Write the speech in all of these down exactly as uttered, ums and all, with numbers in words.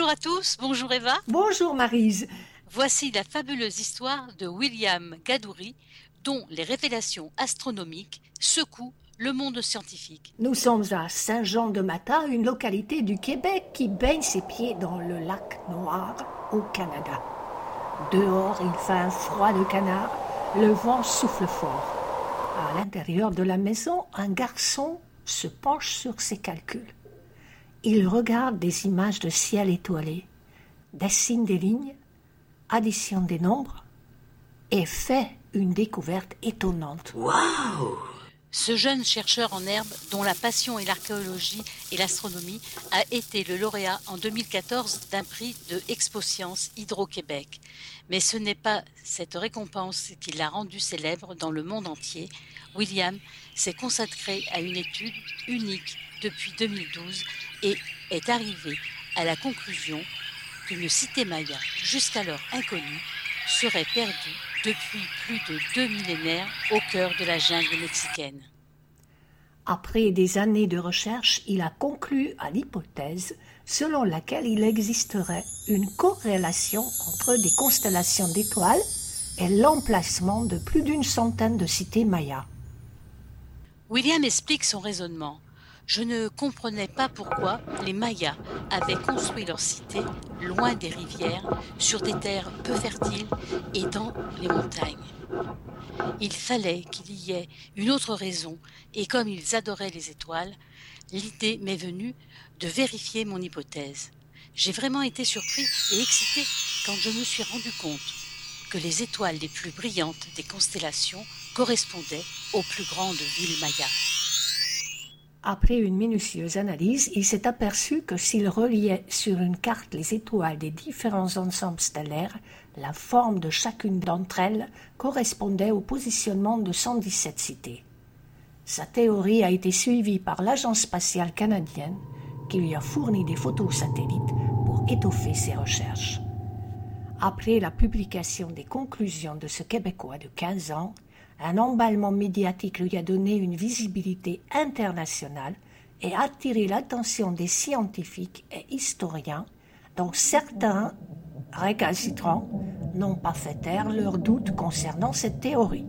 Bonjour à tous, bonjour Eva. Bonjour Maryse. Voici la fabuleuse histoire de William Gaidouri, dont les révélations astronomiques secouent le monde scientifique. Nous sommes à Saint-Jean-de-Matha, une localité du Québec qui baigne ses pieds dans le lac Noir au Canada. Dehors, il fait un froid de canard, le vent souffle fort. À l'intérieur de la maison, un garçon se penche sur ses calculs. Il regarde des images de ciel étoilé, dessine des lignes, additionne des nombres et fait une découverte étonnante. Waouh! Ce jeune chercheur en herbe, dont la passion est l'archéologie et l'astronomie, a été le lauréat en deux mille quatorze d'un prix de Expo-Sciences Hydro-Québec. Mais ce n'est pas cette récompense qui l'a rendu célèbre dans le monde entier. William s'est consacré à une étude unique depuis deux mille douze et est arrivé à la conclusion qu'une cité maya, jusqu'alors inconnue, serait perdue depuis plus de deux millénaires au cœur de la jungle mexicaine. Après des années de recherche, il a conclu à l'hypothèse selon laquelle il existerait une corrélation entre des constellations d'étoiles et l'emplacement de plus d'une centaine de cités mayas. William explique son raisonnement. Je ne comprenais pas pourquoi les Mayas avaient construit leur cité loin des rivières, sur des terres peu fertiles et dans les montagnes. Il fallait qu'il y ait une autre raison, et comme ils adoraient les étoiles, l'idée m'est venue de vérifier mon hypothèse. J'ai vraiment été surpris et excité quand je me suis rendu compte que les étoiles les plus brillantes des constellations correspondaient aux plus grandes villes mayas. Après une minutieuse analyse, il s'est aperçu que s'il reliait sur une carte les étoiles des différents ensembles stellaires, la forme de chacune d'entre elles correspondait au positionnement de cent dix-sept cités. Sa théorie a été suivie par l'Agence spatiale canadienne qui lui a fourni des photos satellites pour étoffer ses recherches. Après la publication des conclusions de ce Québécois de quinze ans, un emballement médiatique lui a donné une visibilité internationale et attiré l'attention des scientifiques et historiens, dont certains, récalcitrants, n'ont pas fait taire leurs doutes concernant cette théorie.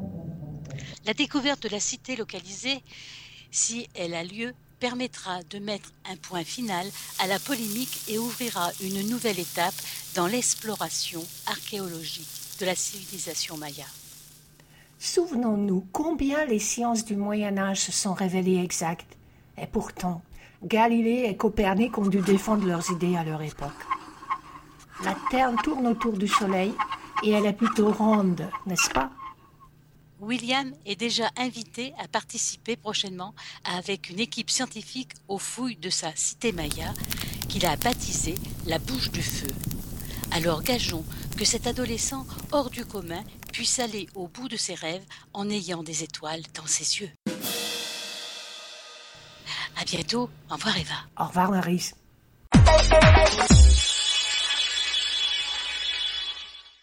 La découverte de la cité localisée, si elle a lieu, permettra de mettre un point final à la polémique et ouvrira une nouvelle étape dans l'exploration archéologique de la civilisation maya. Souvenons-nous combien les sciences du Moyen-Âge se sont révélées exactes. Et pourtant, Galilée et Copernic ont dû défendre leurs idées à leur époque. La Terre tourne autour du Soleil et elle est plutôt ronde, n'est-ce pas? William est déjà invité à participer prochainement avec une équipe scientifique aux fouilles de sa cité maya qu'il a baptisée la Bouche du Feu. Alors gageons que cet adolescent hors du commun puisse aller au bout de ses rêves en ayant des étoiles dans ses yeux. À bientôt, au revoir Eva. Au revoir Maryse.